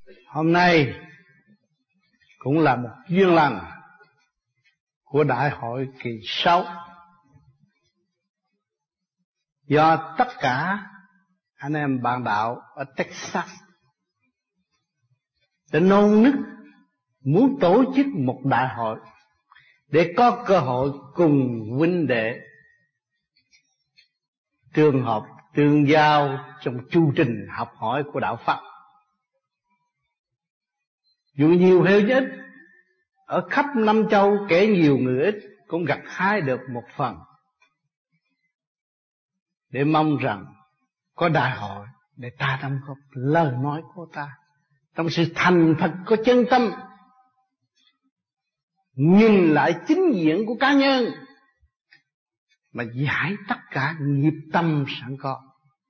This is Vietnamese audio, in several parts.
Hôm nay cũng là một duyên lành của đại hội kỳ 6, do tất cả anh em bạn đạo ở Texas đã nôn nức muốn tổ chức một đại hội để có cơ hội cùng huynh đệ trường học tương giao trong chu trình học hỏi của đạo Pháp. Dù nhiều hay ít, ở khắp năm châu kẻ nhiều người ít cũng gặt hái được một phần, để mong rằng có đại hội để ta đóng góp lời nói của ta trong sự thành thật của chân tâm, nhìn lại chính diện của cá nhân mà giải tất cả nghiệp tâm sẵn có.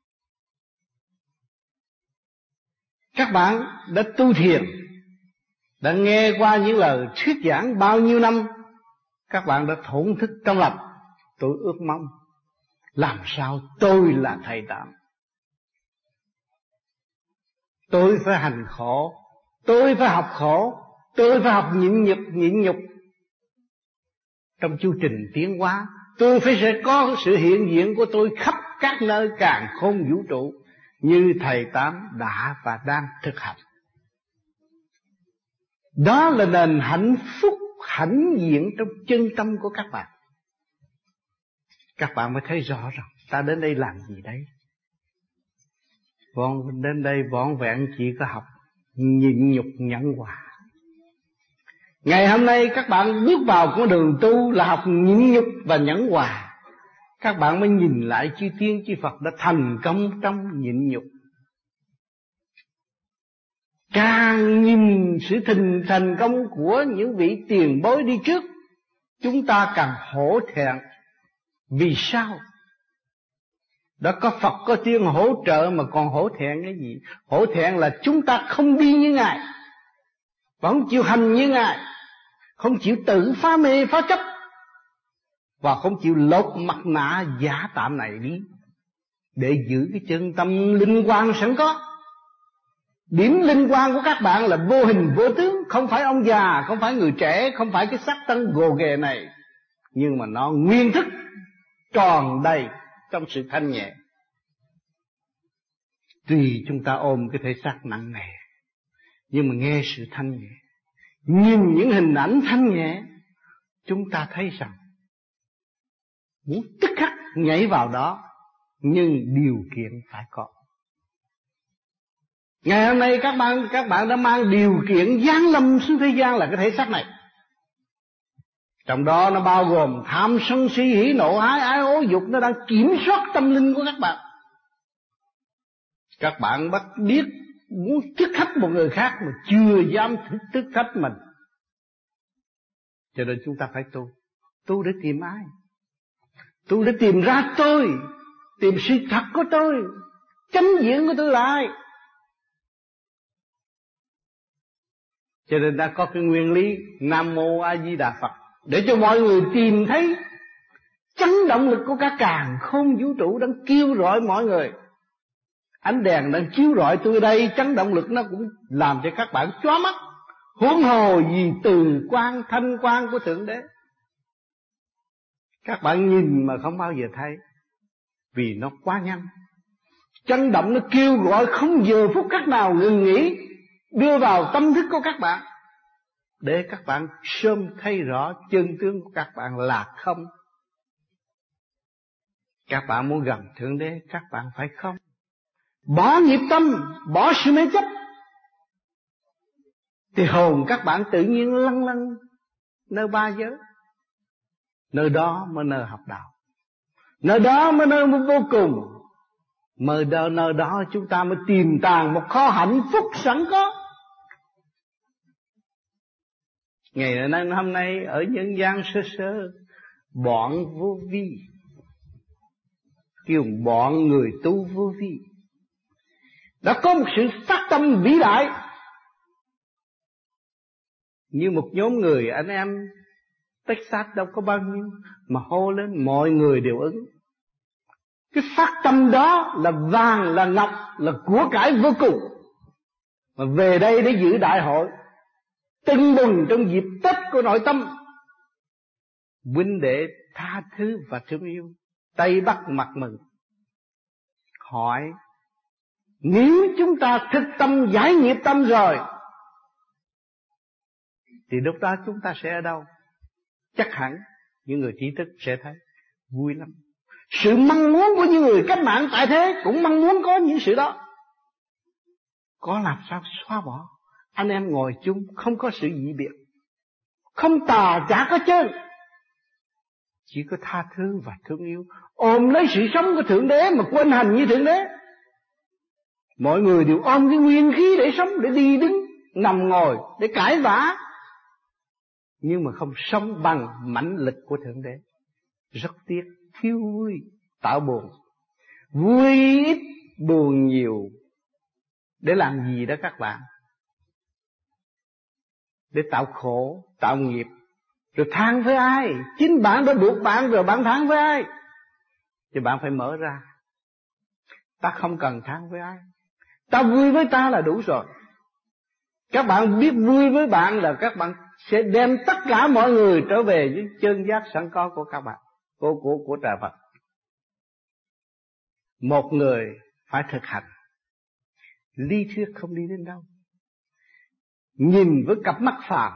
Các bạn đã tu thiền, đã nghe qua những lời thuyết giảng bao nhiêu năm, các bạn đã thổn thức trong lòng. Tôi ước mong làm sao tôi là thầy Tám, tôi phải hành khổ, tôi phải học khổ, tôi phải học nhịn nhục trong chu trình tiến hóa. Tôi sẽ có sự hiện diện của tôi khắp các nơi càn khôn vũ trụ, như thầy Tám đã và đang thực hành. Đó là nền hạnh phúc hãnh diện trong chân tâm của các bạn. Các bạn mới thấy rõ rằng ta đến đây làm gì đấy. Đến đây vỏn vẹn chỉ có học nhịn nhục nhẫn hòa. Ngày hôm nay các bạn bước vào con đường tu là học nhịn nhục và nhẫn hòa. Các bạn mới nhìn lại chư Tiên chư Phật đã thành công trong nhịn nhục. Càng nhìn sự thành công của những vị tiền bối đi trước, chúng ta càng hổ thẹn. Vì sao? Đã có Phật có Tiên hỗ trợ mà còn hổ thẹn cái gì? Hổ thẹn là chúng ta không đi như Ngài, và không chịu hành như Ngài, không chịu tự phá mê phá chấp, và không chịu lột mặt nạ giả tạm này đi, để giữ cái chân tâm linh quang sẵn có. Điểm linh quang của các bạn là vô hình vô tướng, không phải ông già, không phải người trẻ, không phải cái xác thân gồ ghề này, nhưng mà nó nguyên thức tròn đầy trong sự thanh nhẹ. Tuy chúng ta ôm cái thể xác nặng nề, nhưng mà nghe sự thanh nhẹ, nhìn những hình ảnh thanh nhẹ, chúng ta thấy rằng muốn tức khắc nhảy vào đó, nhưng điều kiện phải có. Ngày hôm nay các bạn đã mang điều kiện giáng lâm xuống thế gian là cái thể xác này. Trong đó nó bao gồm tham sân si hỉ nộ ái ái ố dục, nó đang kiểm soát tâm linh của các bạn. Các bạn bắt biết muốn thức khách một người khác mà chưa dám thức khách mình. Cho nên chúng ta phải tu để tìm ai? Tu để tìm ra tôi, tìm sự thật của tôi, chánh diện của tôi là ai. Cho nên đã có cái nguyên lý Nam Mô A Di Đà Phật, để cho mọi người tìm thấy chấn động lực của cả càn khôn vũ trụ đang kêu gọi mọi người. Ánh đèn đang chiếu rọi tôi đây, chấn động lực nó cũng làm cho các bạn chóa mắt, huống hồ gì từ quang thanh quang của Thượng Đế. Các bạn nhìn mà không bao giờ thấy, vì nó quá nhanh. Chấn động nó kêu gọi không giờ phút khắc nào ngừng nghỉ, đưa vào tâm thức của các bạn, để các bạn sớm thấy rõ chân tướng của các bạn là không. Các bạn muốn gần Thượng Đế, các bạn phải không. Bỏ nghiệp tâm, bỏ sự mê chấp, thì hồn các bạn tự nhiên lâng lâng nơi ba giới. Nơi đó mới nơi học đạo, nơi đó mới nơi vô cùng. Nơi đó chúng ta mới tìm tàng một kho hạnh phúc sẵn có. Ngày nay hôm nay ở nhân gian sơ bọn vô vi, kêu bọn người tu vô vi, đã có một sự phát tâm vĩ đại, như một nhóm người anh em Texas đâu có bao nhiêu, mà hô lên mọi người đều ứng. Cái phát tâm đó là vàng, là ngọc, là của cải vô cùng, mà về đây để giữ đại hội, tưng bừng trong dịp Tết của nội tâm. Huynh đệ tha thứ và thương yêu, Tây Bắc mặt mừng. Hỏi, nếu chúng ta thực tâm giải nghiệp tâm rồi thì lúc đó chúng ta sẽ ở đâu? Chắc hẳn những người trí thức sẽ thấy vui lắm. Sự mong muốn của những người cách mạng tại thế cũng mong muốn có những sự đó. Có làm sao xóa bỏ? Anh em ngồi chung không có sự dị biệt, không tà chả có chân, chỉ có tha thứ và thương yêu, ôm lấy sự sống của Thượng Đế mà quên hành như Thượng Đế. Mọi người đều ôm cái nguyên khí để sống, để đi đứng, nằm ngồi, để cãi vã, nhưng mà không sống bằng mãnh lực của Thượng Đế. Rất tiếc, thiếu vui, tạo buồn. Vui ít, buồn nhiều. Để làm gì đó các bạn? Để tạo khổ, tạo nghiệp. Rồi than với ai? Chính bạn đã buộc bạn rồi bạn than với ai? Thì bạn phải mở ra. Ta không cần than với ai, ta vui với ta là đủ rồi. Các bạn biết vui với bạn là các bạn sẽ đem tất cả mọi người trở về với chân giác sẵn có của các bạn, của trời Phật. Một người phải thực hành. Lý thuyết không đi đến đâu. Nhìn với cặp mắt phàm,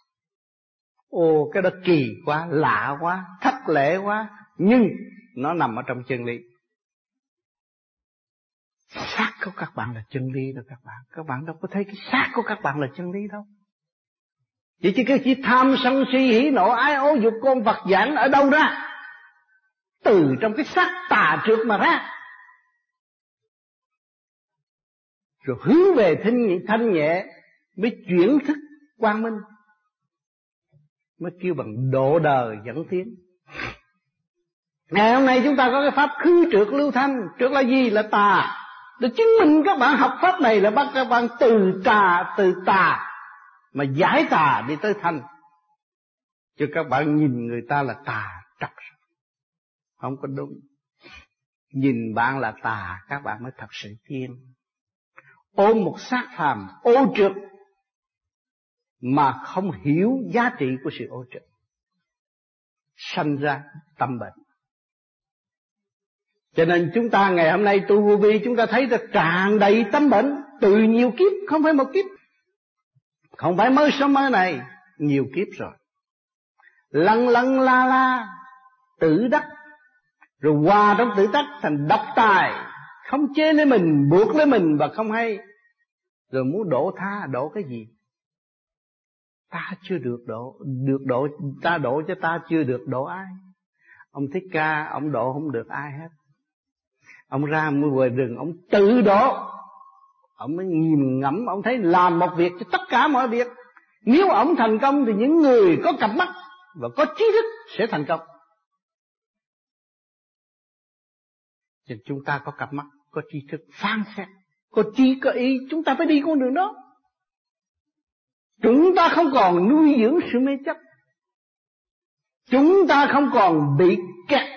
ồ cái đó kỳ quá, lạ quá, thất lễ quá, nhưng nó nằm ở trong chân lý. Xác của các bạn là chân lý đâu các bạn. Các bạn đâu có thấy cái xác của các bạn là chân lý đâu. Chỉ tham sân si hỉ nộ ái ố dục con vật giảng ở đâu ra? Từ trong cái xác tà trượt mà ra. Rồi hướng về thanh nhẹ mới chuyển thức quang minh, mới kêu bằng độ đời dẫn tiến. Ngày hôm nay chúng ta có cái pháp khứ trượt lưu thanh. Trượt là gì? Là tà. Để chứng minh các bạn học pháp này là bắt các bạn từ tà mà giải tà đi tới thanh. Chứ các bạn nhìn người ta là tà trật, không có đúng. Nhìn bạn là tà, các bạn mới thật sự thiên. Ôm một xác phàm ô trượt mà không hiểu giá trị của sự ô trượt, sanh ra tâm bệnh. Cho nên chúng ta ngày hôm nay tu vô vi, chúng ta thấy là tràn đầy tâm bệnh từ nhiều kiếp, không phải một kiếp, không phải mới sống mới này, nhiều kiếp rồi. Lăn lăn la la, tự đắc, rồi hòa trong tự đắc thành độc tài, không chế lấy mình, buộc lấy mình và không hay. Rồi muốn đổ tha, đổ cái gì? Ta chưa được độ, ta độ cho ta chưa được độ ai. Ông Thích Ca, ông độ không được ai hết. Ông ra ngoài rừng, ông tự độ. Ông mới nhìn ngẫm, ông thấy làm một việc cho tất cả mọi việc. Nếu ông thành công thì những người có cặp mắt và có trí thức sẽ thành công. Thì chúng ta có cặp mắt, có trí thức, phán xét, có trí, có ý, chúng ta phải đi con đường đó. Chúng ta không còn nuôi dưỡng sự mê chấp. Chúng ta không còn bị kẹt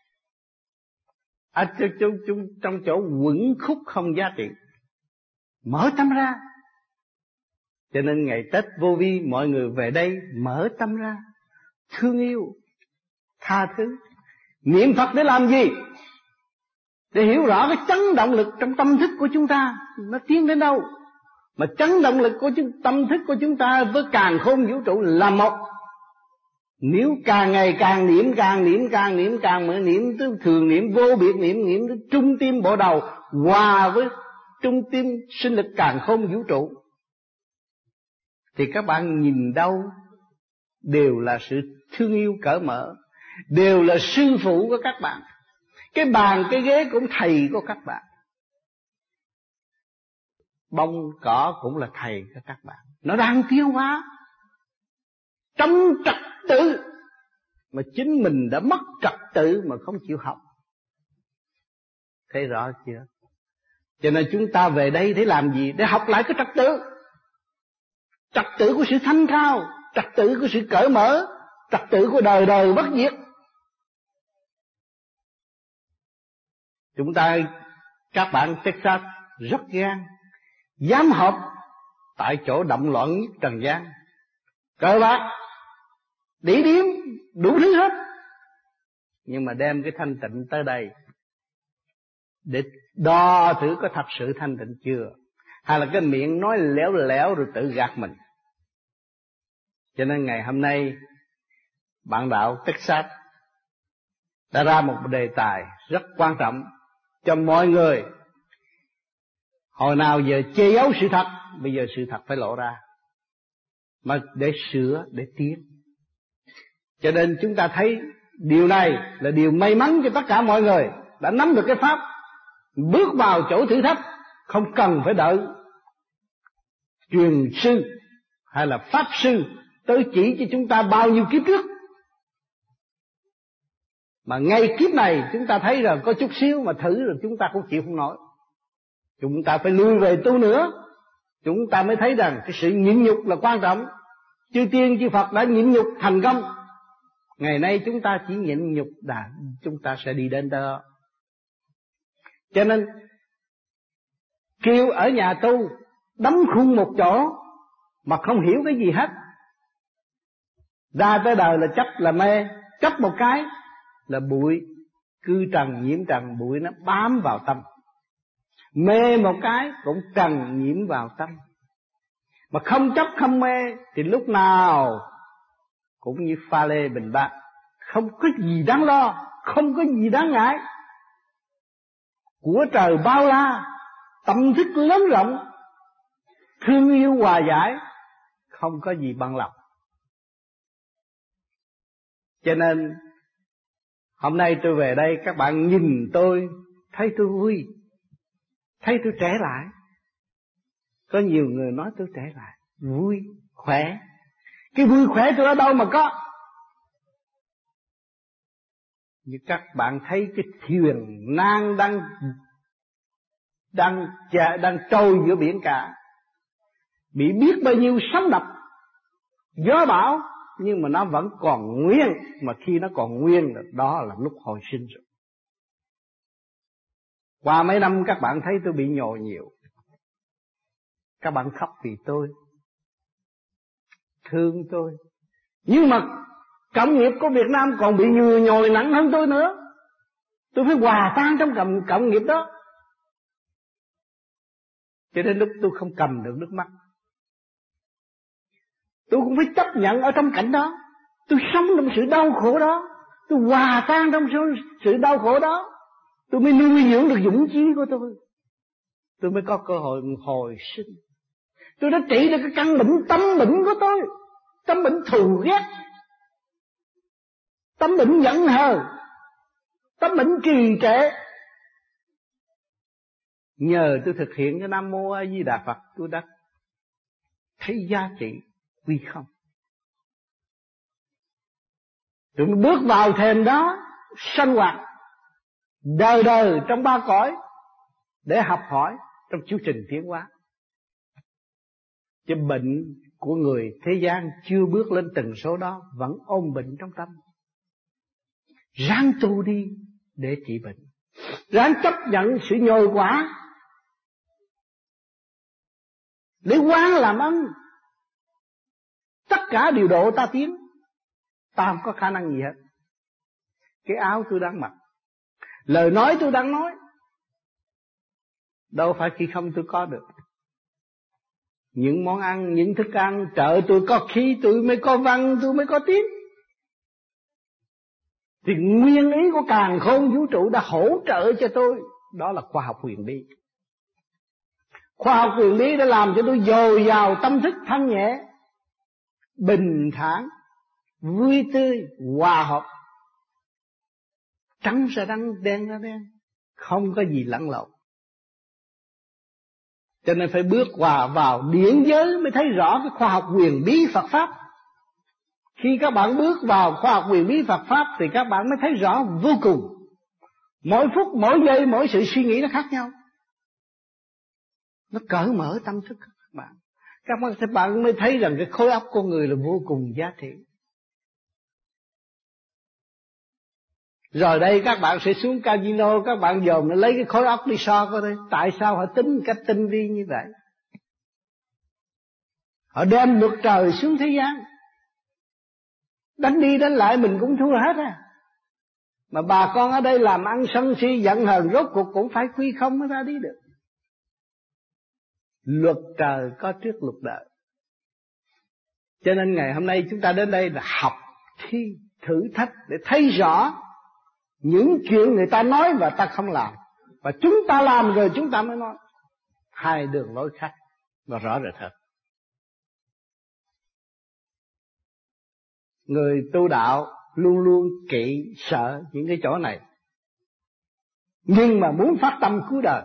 trong chỗ quẩn khúc không giá trị. Mở tâm ra. Cho nên ngày Tết vô vi mọi người về đây mở tâm ra, thương yêu, tha thứ. Niệm Phật để làm gì? Để hiểu rõ cái chấn động lực trong tâm thức của chúng ta nó tiến đến đâu. Mà chấn động lực của tâm thức của chúng ta với càn khôn vũ trụ là một. Nếu càng ngày càng niệm, càng niệm tới thường niệm, vô biệt niệm, niệm tới trung tim bộ đầu, hòa với trung tim sinh lực càn khôn vũ trụ, thì các bạn nhìn đâu đều là sự thương yêu cởi mở, đều là sư phụ của các bạn. Cái bàn cái ghế cũng thầy của các bạn, bông cỏ cũng là thầy của các bạn. Nó đang tiến hóa trong trật tự, mà chính mình đã mất trật tự mà không chịu học. Thấy rõ chưa? Cho nên chúng ta về đây để làm gì? Để học lại cái trật tự. Trật tự của sự thanh cao, trật tự của sự cởi mở, trật tự của đời đời bất diệt. Chúng ta, các bạn Texas rất gan, dám học tại chỗ động loạn nhất trần gian, cờ bạc, đỉ điếm, đủ thứ hết. Nhưng mà đem cái thanh tịnh tới đây để đo thử có thật sự thanh tịnh chưa, hay là cái miệng nói lẻo lẻo rồi tự gạt mình. Cho nên ngày hôm nay bạn đạo Texas đã ra một đề tài rất quan trọng cho mọi người. Hồi nào giờ che giấu sự thật, bây giờ sự thật phải lộ ra, mà để sửa, để tiến. Cho nên chúng ta thấy điều này là điều may mắn cho tất cả mọi người đã nắm được cái pháp, bước vào chỗ thử thách, không cần phải đợi truyền sư hay là pháp sư tới chỉ cho chúng ta bao nhiêu kiếp trước. Mà ngay kiếp này chúng ta thấy rằng có chút xíu mà thử rồi chúng ta cũng chịu không nổi. Chúng ta phải lui về tu nữa, chúng ta mới thấy rằng cái sự nhịn nhục là quan trọng. Chư tiên chư Phật đã nhịn nhục thành công. Ngày nay chúng ta chỉ nhịn nhục đã, chúng ta sẽ đi đến đó. Cho nên kêu ở nhà tu đóng khung một chỗ mà không hiểu cái gì hết, ra tới đời là chấp là mê. Chấp một cái là bụi, cư trần nhiễm trần, bụi nó bám vào tâm. Mê một cái cũng trần nhiễm vào tâm. Mà không chấp không mê thì lúc nào cũng như pha lê bình bát, không có gì đáng lo, không có gì đáng ngại. Của trời bao la, tâm thức lớn rộng, thương yêu hòa giải, không có gì bằng lòng. Cho nên hôm nay tôi về đây, các bạn nhìn tôi thấy tôi vui, thấy tôi trẻ lại. Có nhiều người nói tôi trẻ lại, vui, khỏe. Cái vui khỏe tôi ở đâu mà có? Như các bạn thấy cái thuyền nan đang trôi giữa biển cả, bị biết bao nhiêu sóng đập, gió bão, nhưng mà nó vẫn còn nguyên. Mà khi nó còn nguyên, đó là lúc hồi sinh rồi. Qua mấy năm các bạn thấy tôi bị nhồi nhiều, các bạn khóc vì tôi, thương tôi. Nhưng mà cộng nghiệp của Việt Nam còn bị nhồi nặng hơn tôi nữa. Tôi phải hòa tan trong cộng nghiệp đó. Cho nên lúc tôi không cầm được nước mắt, tôi cũng phải chấp nhận ở trong cảnh đó. Tôi sống trong sự đau khổ đó, tôi hòa tan trong sự đau khổ đó, tôi mới nuôi dưỡng được dũng chí của tôi mới có cơ hội hồi sinh. Tôi đã trị được cái căn bệnh tâm bệnh của tôi, tâm bệnh thù ghét, tâm bệnh giận hờn, tâm bệnh trì trệ. Nhờ tôi thực hiện cái Nam Mô A Di Đà Phật, tôi đã thấy giá trị quy không. Tôi bước vào thềm đó, sanh hoạt đời đời trong ba cõi để học hỏi trong chương trình tiến hóa. Chứ bệnh của người thế gian chưa bước lên tần số đó, vẫn ôm bệnh trong tâm. Ráng tu đi để trị bệnh, ráng chấp nhận sự nhồi quả để quán làm ân. Tất cả đều độ ta tiến. Ta không có khả năng gì hết. Cái áo tôi đang mặc, lời nói tôi đang nói, đâu phải khi không tôi có được. Những món ăn, những thức ăn, trợ tôi có khí, tôi mới có văn, tôi mới có tiếng. Thì nguyên ý của càn khôn vũ trụ đã hỗ trợ cho tôi. Đó là khoa học huyền bí. Khoa học huyền bí đã làm cho tôi dồi dào tâm thức thanh nhẹ, bình thản, vui tươi, hòa hợp. Trắng ra trắng, đen ra đen, không có gì lẫn lộn. Cho nên phải bước vào điển giới mới thấy rõ cái khoa học huyền bí Phật Pháp. Khi các bạn bước vào khoa học huyền bí Phật Pháp thì các bạn mới thấy rõ vô cùng. Mỗi phút, mỗi giây, mỗi sự suy nghĩ nó khác nhau. Nó cởi mở tâm thức các bạn. Các bạn mới thấy rằng cái khối óc con người là vô cùng giá trị. Rồi đây các bạn sẽ xuống casino, các bạn dòm lấy cái khối óc đi so coi đây. Tại sao họ tính cách tinh vi như vậy? Họ đem luật trời xuống thế gian, đánh đi đánh lại mình cũng thua hết á. Mà bà con ở đây làm ăn sân si giận hờn, rốt cuộc cũng phải quy không mới ra đi được. Luật trời có trước luật đời. Cho nên ngày hôm nay chúng ta đến đây là học, thi, thử thách để thấy rõ những chuyện người ta nói và ta không làm, và chúng ta làm rồi chúng ta mới nói. Hai đường lối khác và rõ rệt hơn. Người tu đạo luôn luôn kỵ sợ những cái chỗ này, nhưng mà muốn phát tâm cứu đời.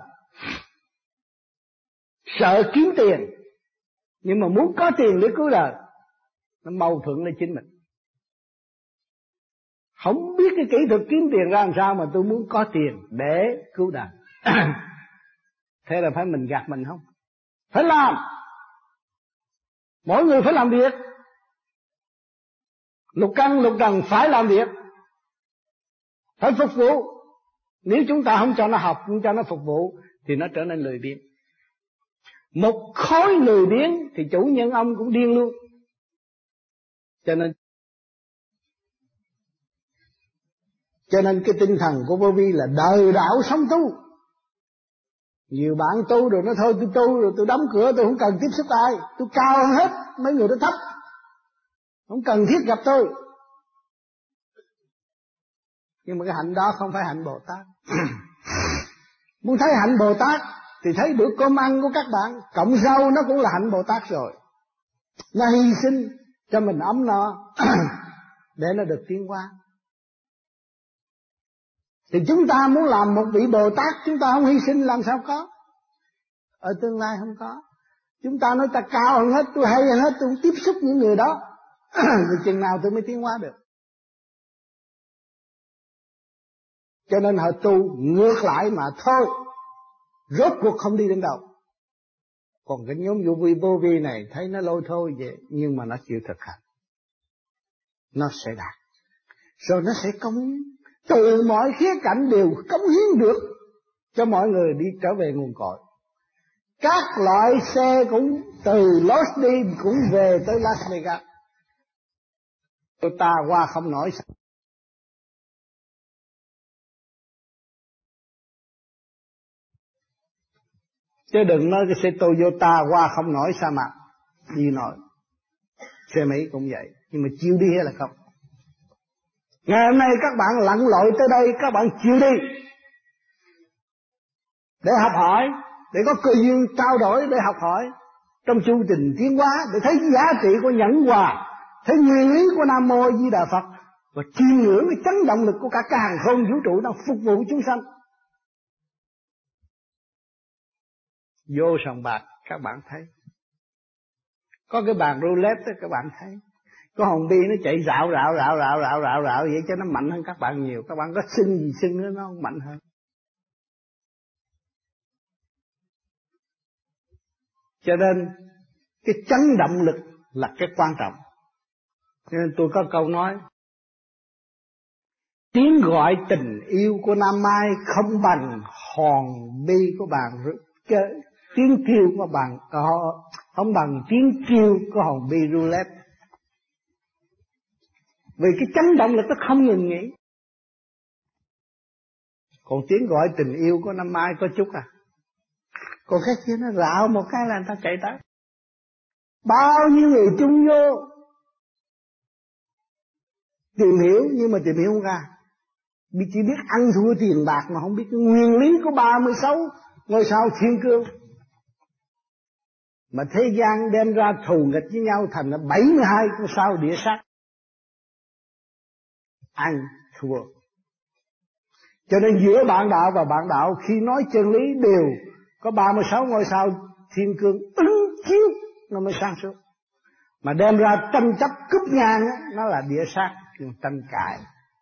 Sợ kiếm tiền, nhưng mà muốn có tiền để cứu đời. Nó mâu thuẫn với chính mình. Không biết cái kỹ thuật kiếm tiền ra làm sao mà tôi muốn có tiền để cứu đời. Thế là phải mình gạt mình không? Phải làm. Mỗi người phải làm việc. Lục căn lục trần phải làm việc, phải phục vụ. Nếu chúng ta không cho nó học, không cho nó phục vụ thì nó trở nên lười biếng. Một khối lười biếng thì chủ nhân ông cũng điên luôn. Cho nên cái tinh thần của Vô Vi là đời đạo sống tu. Nhiều bạn tu rồi nó thôi tôi tu rồi tôi đóng cửa, tôi không cần tiếp xúc ai, tôi cao hơn hết mấy người đó thấp, không cần thiết gặp tôi. Nhưng mà cái hạnh đó không phải hạnh Bồ Tát. Muốn thấy hạnh Bồ Tát thì thấy bữa cơm ăn của các bạn cộng rau nó cũng là hạnh Bồ Tát rồi. Nó hy sinh cho mình ấm no để nó được tiến hóa. Thì chúng ta muốn làm một vị Bồ Tát, chúng ta không hy sinh làm sao có. Ở tương lai không có. Chúng ta nói ta cao hơn hết, tôi hay hơn hết, tôi không tiếp xúc những người đó. Thì chừng nào tôi mới tiến hóa được. Cho nên họ tu ngược lại mà thôi, rốt cuộc không đi đến đâu. Còn cái nhóm Vô Vi này thấy nó lôi thôi vậy, nhưng mà nó chịu thực hành, nó sẽ đạt. Rồi nó sẽ cống hiến, từ mọi khía cạnh đều cống hiến được cho mọi người đi trở về nguồn cội. Các loại xe cũng từ Los Angeles cũng về tới Las Vegas. Ta qua không nổi. Chứ đừng nói cái xe Toyota qua không nổi sa mạc đi nổi. Xe Mỹ cũng vậy, nhưng mà chịu đi hay là không? Ngày hôm nay các bạn lặn lội tới đây, các bạn chịu đi để học hỏi, để có cơ duyên trao đổi, để học hỏi trong chu trình tiến hóa, để thấy giá trị của nhẫn hòa, thấy nguyên lý của Nam Mô Di Đà Phật, và chiêm ngưỡng cái chấn động lực của cả cái hàng không vũ trụ đang phục vụ chúng sanh. Vô sòng bạc các bạn thấy, có cái bàn roulette đó các bạn thấy, có hòn bi nó chạy rạo vậy cho nó mạnh hơn các bạn nhiều. Các bạn có xưng gì xưng nó không mạnh hơn. Cho nên cái chấn động lực là cái quan trọng. Cho nên tôi có câu nói, tiếng gọi tình yêu của Nam Mai không bằng hòn bi của bạn, tiếng kêu của bạn không bằng tiếng kêu của hòn bi roulette. Vì cái chấn động lực nó không ngừng nghỉ. Còn tiếng gọi tình yêu của Nam Mai có chút à. Còn cái kia nó rạo một cái là người ta chạy tới. Bao nhiêu người chung vô tìm hiểu, nhưng mà tìm hiểu không ra. Chỉ biết ăn thua tiền bạc mà không biết cái nguyên lý của 36 ngôi sao thiên cương. Mà thế gian đem ra thù nghịch với nhau thành là 72 con sao địa sát. Ăn thua. Cho nên giữa bạn đạo và bạn đạo khi nói chân lý đều có 36 ngôi sao thiên cương ứng chiếu, nó mới sáng suốt. Mà đem ra tranh chấp cướp ngang nó là địa sát, tranh cãi.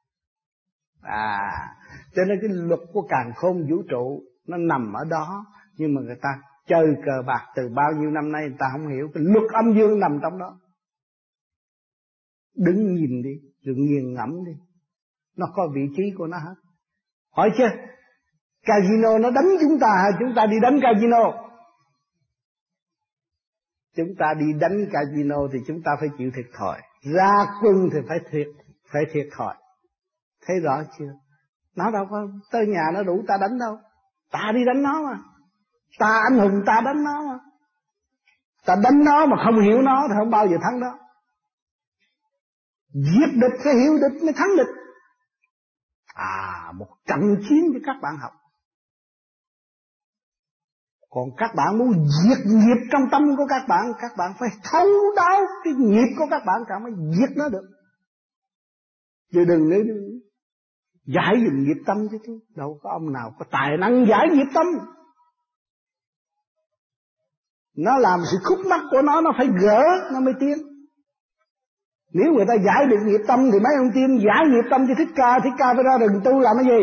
Cho nên cái luật của càn khôn vũ trụ nó nằm ở đó. Nhưng mà người ta chơi cờ bạc từ bao nhiêu năm nay, người ta không hiểu cái luật âm dương nằm trong đó. Đứng nhìn đi, rồi nghiền ngẫm đi, nó có vị trí của nó hết. Hỏi chứ casino nó đánh chúng ta hay chúng ta đi đánh casino? Chúng ta đi đánh casino thì chúng ta phải chịu thiệt thòi, ra quân thì phải thiệt thòi. Thấy rõ chưa? Nó đâu có tới nhà nó đủ ta đánh đâu. Ta đi đánh nó mà. Ta anh hùng ta đánh nó mà. Ta đánh nó mà không hiểu nó thì không bao giờ thắng đó. Giết địch phải hiểu địch mới thắng địch. Một trận chiến cho các bạn học. Còn các bạn muốn diệt nghiệp trong tâm của các bạn phải thấu đáo cái nghiệp của các bạn cả mới diệt nó được. Chứ đừng nói giải dùm nghiệp tâm chứ tôi. Đâu có ông nào có tài năng giải nghiệp tâm. Nó làm sự khúc mắc của nó phải gỡ nó mới tiến. Nếu người ta giải được nghiệp tâm thì mấy ông tiên giải nghiệp tâm cho Thích Ca phải ra rừng tu làm cái gì?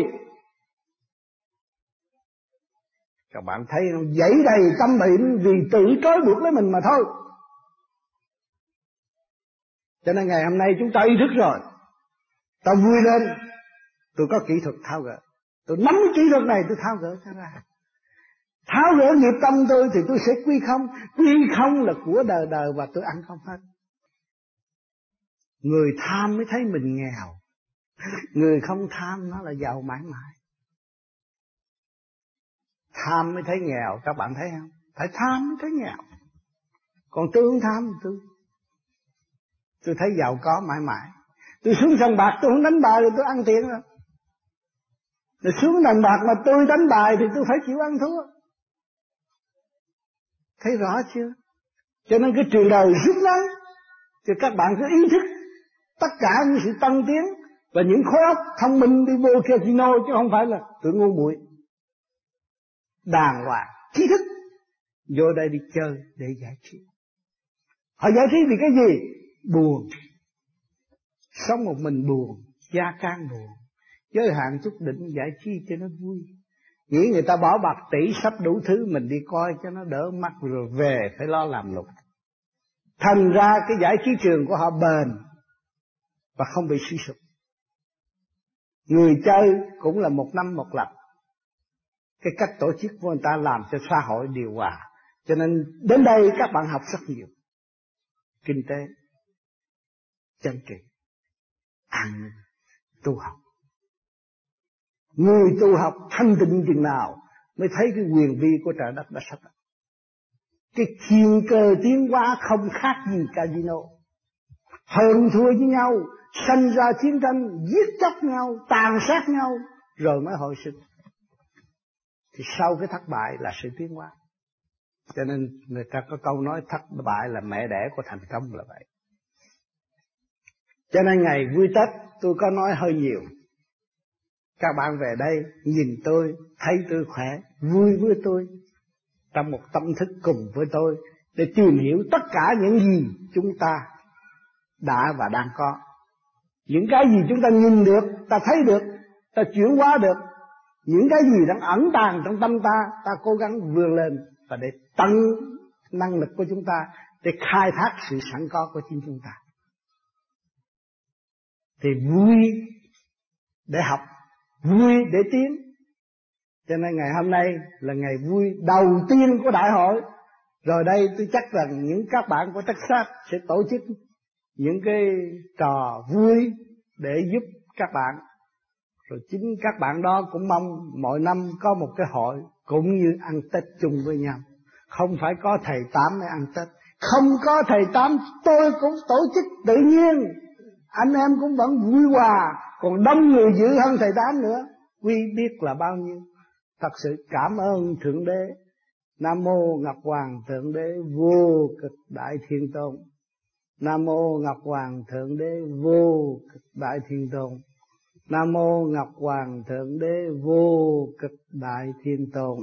Các bạn thấy không? Dẫy đầy tâm bệnh vì tự trói buộc lấy mình mà thôi. Cho nên ngày hôm nay chúng ta ý thức rồi. Ta vui lên. Tôi có kỹ thuật tháo gỡ. Tôi nắm kỹ thuật này tôi tháo gỡ ra. Tháo gỡ nghiệp tâm tôi thì tôi sẽ quy không. Quy không là của đời đời và tôi ăn không hết. Người tham mới thấy mình nghèo. Người không tham nó là giàu mãi mãi. Tham mới thấy nghèo, các bạn thấy không? Phải tham mới thấy nghèo. Còn tôi không tham, tôi thấy giàu có mãi mãi. Tôi xuống sòng bạc tôi không đánh bài rồi tôi ăn tiền rồi. Rồi xuống sòng bạc mà tôi đánh bài thì tôi phải chịu ăn thua. Thấy rõ chưa? Cho nên cái trường đời rút ngắn. Thì các bạn cứ ý thức tất cả những sự tăng tiến và những khối óc thông minh đi vô casino, chứ không phải là tự ngu muội. Đàng hoàng, trí thức vô đây đi chơi để giải trí. Họ giải trí vì cái gì? Buồn. Sống một mình buồn, gia can buồn. Giới hạn chút đỉnh giải trí cho nó vui. Nghĩ người ta bỏ bạc tỷ sắp đủ thứ mình đi coi cho nó đỡ mắt rồi về phải lo làm lụng. Thành ra cái giải trí trường của họ bền và không bị suy sụp. Người chơi cũng là một năm một lần. Cái cách tổ chức của người ta làm cho xã hội điều hòa. Cho nên đến đây các bạn học rất nhiều. Kinh tế, chính trị, an ninh, tu học. Người tu học thanh tịnh chừng nào mới thấy cái quyền vi của trời đất đã sắp đặt. Cái thiên cơ tiến hóa không khác gì casino. Hơn thua với nhau, sanh ra chiến tranh, giết chóc nhau, tàn sát nhau, rồi mới hồi sinh. Thì sau cái thất bại là sự tiến hóa. Cho nên người ta có câu nói thất bại là mẹ đẻ của thành công là vậy. Cho nên ngày vui Tết tôi có nói hơi nhiều. Các bạn về đây nhìn tôi, thấy tôi khỏe, vui với tôi, trong một tâm thức cùng với tôi, để tìm hiểu tất cả những gì chúng ta đã và đang có. Những cái gì chúng ta nhìn được, ta thấy được, ta chuyển hóa được. Những cái gì đang ẩn tàng trong tâm ta, ta cố gắng vươn lên và để tăng năng lực của chúng ta, để khai thác sự sẵn có của chính chúng ta. Thì vui để học, vui để tiến. Cho nên ngày hôm nay là ngày vui đầu tiên của đại hội. Rồi đây tôi chắc rằng những các bạn của Texas sẽ tổ chức những cái trò vui để giúp các bạn. Rồi chính các bạn đó cũng mong mỗi năm có một cái hội cũng như ăn Tết chung với nhau. Không phải có thầy Tám mới ăn Tết. Không có thầy Tám tôi cũng tổ chức tự nhiên. Anh em cũng vẫn vui hòa. Còn đông người dữ hơn thầy Tám nữa. Quý biết là bao nhiêu. Thật sự cảm ơn Thượng Đế. Nam mô Ngọc Hoàng Thượng Đế vô cực đại thiên tôn. Nam mô Ngọc Hoàng Thượng Đế vô cực đại thiên tôn. Nam mô Ngọc Hoàng Thượng Đế vô cực đại thiên tôn.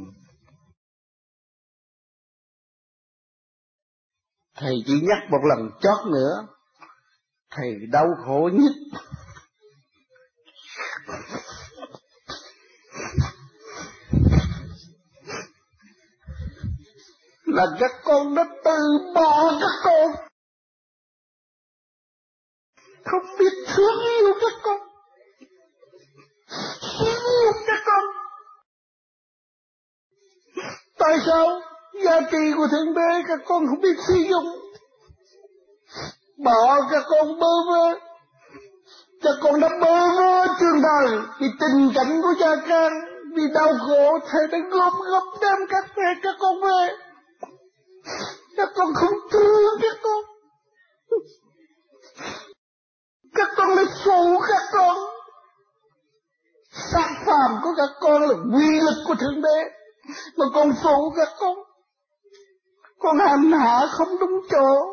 Thầy chỉ nhắc một lần chót nữa. Thầy đau khổ nhất là các con đã từ bỏ các con, không biết thương yêu các con, thương yêu các con. Tại sao? Giá trị của Thượng Đế các con không biết sử dụng, bỏ các con bơ vơ. Các con đã bơ vơ trường đời vì tình cảnh của cha can, vì đau khổ. Thầy đã gom góp đem các con về. Các con không thương các con. Các con lại phụ các con. Xác phàm của các con là quy lực của Thượng Đế, mà con phụ các con. Con hành hạ không đúng chỗ.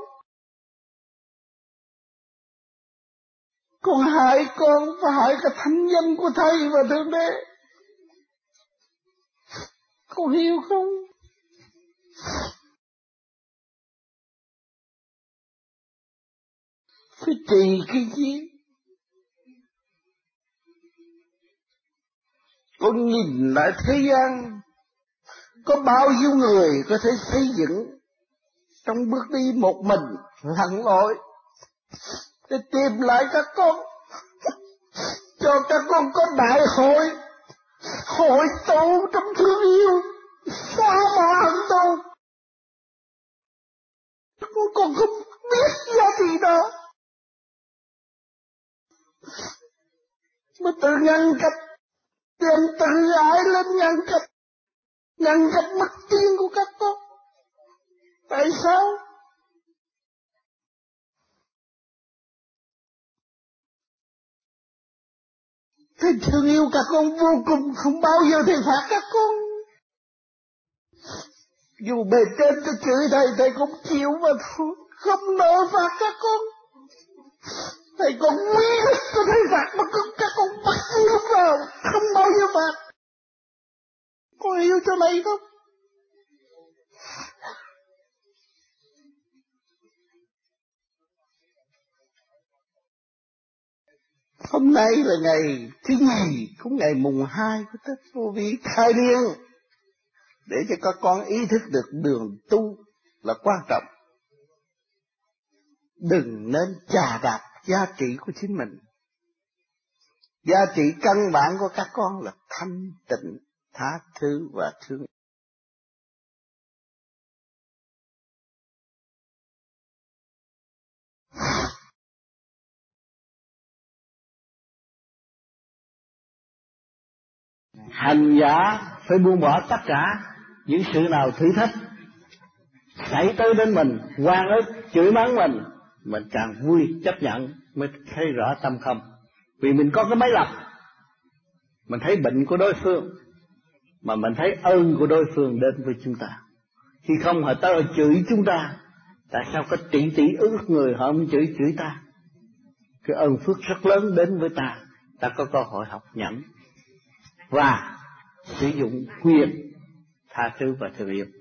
Con hại con và hại cả thanh danh của Thầy và Thượng Đế. Con hiểu không? Phải trì cái gì? Con nhìn lại thế gian, có bao nhiêu người có thể xây dựng trong bước đi một mình lặn lội để tìm lại các con, cho các con có đại hội, hội tụ trong thương yêu, xóa bỏ hận thù. Con không biết giá trị đó, mà tự ngăn cách, tìm tự ái lên ngăn cách mất tiên của các con. Tại sao? Thầy thương yêu các con vô cùng, không bao giờ thầy phạt các con. Dù bề trên cho chửi thầy cũng chịu mà thôi, không nỡ phạt các con. Thầy còn quý lực cho thầy phạt mà các con bắt nước vào, không bao giờ phạt. Con hiểu cho này không? Hôm nay là ngày thứ nhì, cũng ngày mùng 2 của Tết Vô Vi khai niên, để cho các con ý thức được đường tu là quan trọng. Đừng nên chà đạp giá trị của chính mình. Giá trị căn bản của các con là thanh tịnh, tha thứ và thương. Hành giả phải buông bỏ tất cả những sự nào thử thách xảy tới đến mình, oan ức, chửi mắng mình càng vui chấp nhận mới thấy rõ tâm không. Vì mình có cái máy lọc, mình thấy bệnh của đối phương, mà mình thấy ơn của đối phương đến với chúng ta. Khi không họ tới chửi chúng ta, tại sao có tỷ ức người họ không chửi ta? Cái ơn phước rất lớn đến với ta có cơ hội học nhẫn và sử dụng quyền tha thứ và thương yêu.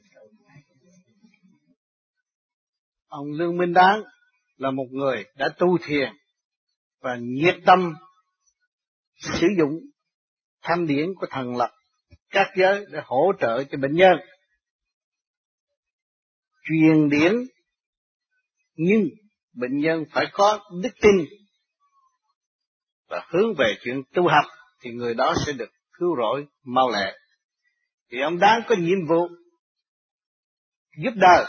Ông Lương Minh Đáng là một người đã tu thiền và nhiệt tâm sử dụng thanh điển của thần lập các giới để hỗ trợ cho bệnh nhân. Truyền điển, nhưng bệnh nhân phải có đức tin và hướng về chuyện tu học thì người đó sẽ được cứu rỗi mau lẹ. Thì ông Đáng có nhiệm vụ giúp đời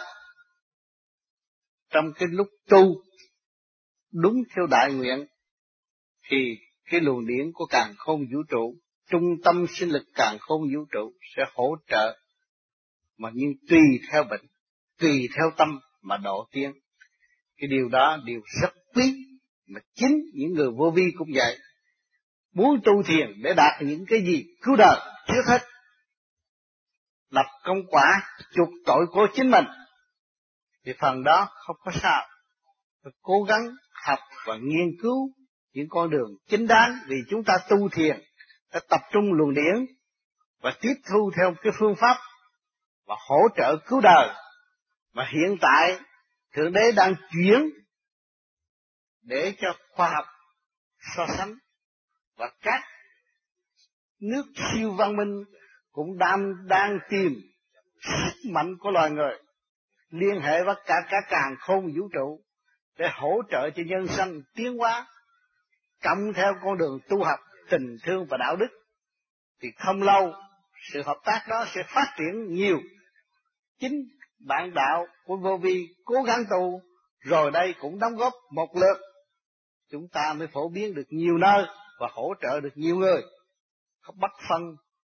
trong cái lúc tu đúng theo đại nguyện, thì cái luồng điển của càn khôn vũ trụ, trung tâm sinh lực càn khôn vũ trụ sẽ hỗ trợ, mà nhưng tùy theo bệnh, tùy theo tâm mà độ tiến. Cái điều đó điều rất quý, mà chính những người vô vi cũng vậy. Muốn tu thiền để đạt những cái gì cứu đời, trước hết lập công quả chuộc tội của chính mình, thì phần đó không có sao. Phải cố gắng học và nghiên cứu những con đường chính đáng, vì chúng ta tu thiền đã tập trung luồng điển và tiếp thu theo cái phương pháp và hỗ trợ cứu đời. Mà hiện tại Thượng Đế đang chuyển để cho khoa học so sánh, và các nước siêu văn minh cũng đang tìm sức mạnh của loài người, liên hệ với cả càn khôn vũ trụ để hỗ trợ cho nhân sanh tiến hóa, cộng theo con đường tu học tình thương và đạo đức, thì không lâu sự hợp tác đó sẽ phát triển nhiều chính bạn đạo của Vô Vi cố gắng tu, rồi đây cũng đóng góp một lượt, chúng ta mới phổ biến được nhiều nơi và hỗ trợ được nhiều người, không bắt phân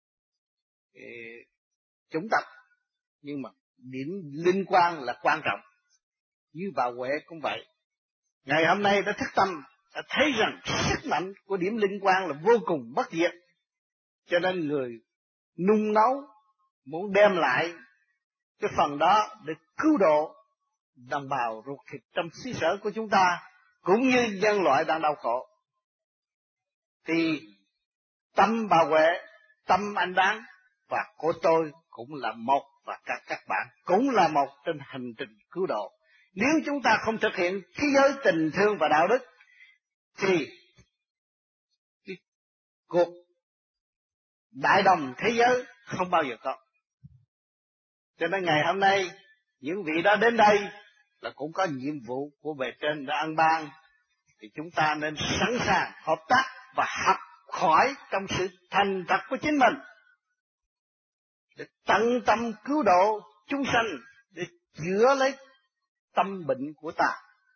chủng tộc. Nhưng mà điểm linh quan là quan trọng. Như bà Huệ cũng vậy, ngày hôm nay đã thức tâm, đã thấy rằng sức mạnh của điểm linh quan là vô cùng bất diệt, cho nên người nung nấu muốn đem lại cái phần đó để cứu độ đồng bào ruột thịt trong xứ sở của chúng ta, cũng như nhân loại đang đau khổ. Thì tâm bà Huệ, tâm anh Đáng và của tôi cũng là một, và các bạn cũng là một trên hành trình cứu độ. Nếu chúng ta không thực hiện thế giới tình thương và đạo đức thì cuộc đại đồng thế giới không bao giờ có. Cho nên ngày hôm nay những vị đó đến đây là cũng có nhiệm vụ của bề trên đã ăn ban, thì chúng ta nên sẵn sàng hợp tác và học hỏi trong sự thành thật của chính mình để tận tâm cứu độ chúng sanh, để chữa lấy tâm bệnh của ta.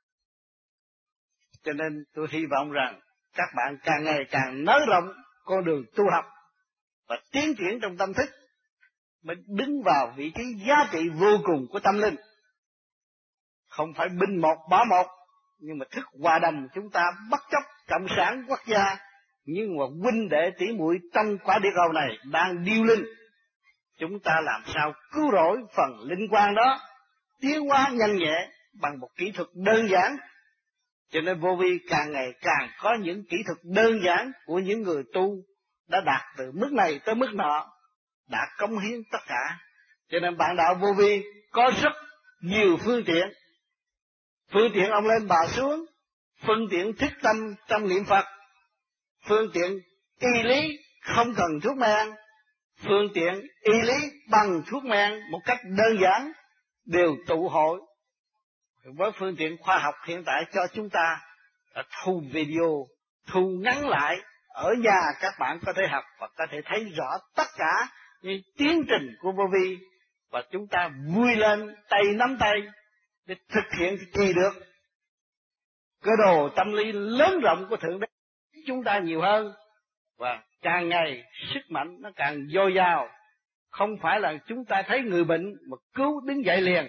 Cho nên tôi hy vọng rằng các bạn càng ngày càng nới rộng con đường tu học và tiến triển trong tâm thức, mới đứng vào vị trí giá trị vô cùng của tâm linh. Không phải binh một bỏ một, nhưng mà thức hòa đồng chúng ta bất chấp cộng sản quốc gia, nhưng mà huynh đệ tỷ muội trong quả địa cầu này đang điêu linh. Chúng ta làm sao cứu rỗi phần linh quan đó, tiến hóa nhanh nhẹ bằng một kỹ thuật đơn giản. Cho nên Vô Vi càng ngày càng có những kỹ thuật đơn giản của những người tu đã đạt từ mức này tới mức nọ, đã cống hiến tất cả. Cho nên bạn đạo Vô Vi có rất nhiều phương tiện. Phương tiện ông lên bà xuống, phương tiện thức tâm trong niệm Phật, phương tiện y lý không cần thuốc men, phương tiện y lý bằng thuốc men một cách đơn giản, đều tụ hội. Với phương tiện khoa học hiện tại cho chúng ta là thu video, thu ngắn lại, ở nhà các bạn có thể học và có thể thấy rõ tất cả những tiến trình của Vô Vi, và chúng ta vui lên tay nắm tay để thực hiện kỳ được cơ đồ tâm lý lớn rộng của Thượng Đế chúng ta nhiều hơn, và càng ngày sức mạnh nó càng dồi dào. Không phải là chúng ta thấy người bệnh mà cứu đứng dậy liền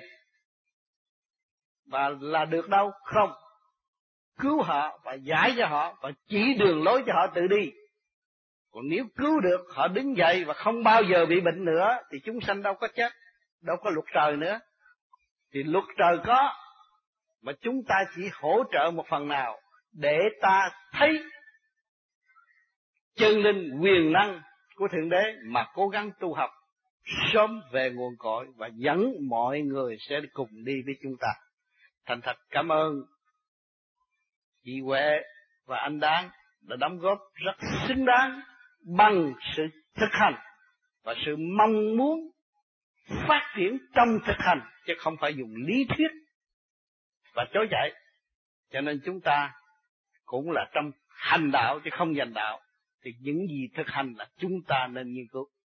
và là được đâu, không. Cứu họ và giải cho họ và chỉ đường lối cho họ tự đi. Còn nếu cứu được họ đứng dậy và không bao giờ bị bệnh nữa thì chúng sanh đâu có chết, đâu có luật trời nữa. Thì luật trời có, mà chúng ta chỉ hỗ trợ một phần nào để ta thấy chân linh quyền năng của Thượng Đế mà cố gắng tu học sớm về nguồn cội và dẫn mọi người sẽ cùng đi với chúng ta. Thành thật cảm ơn chị Huệ và anh Đáng đã đóng góp rất xứng đáng bằng sự thực hành và sự mong muốn phát triển trong thực hành, chứ không phải dùng lý thuyết và chối chạy. Cho nên chúng ta cũng là trong hành đạo chứ không giành đạo, thì những gì thực hành là chúng ta nên nghiên cứu.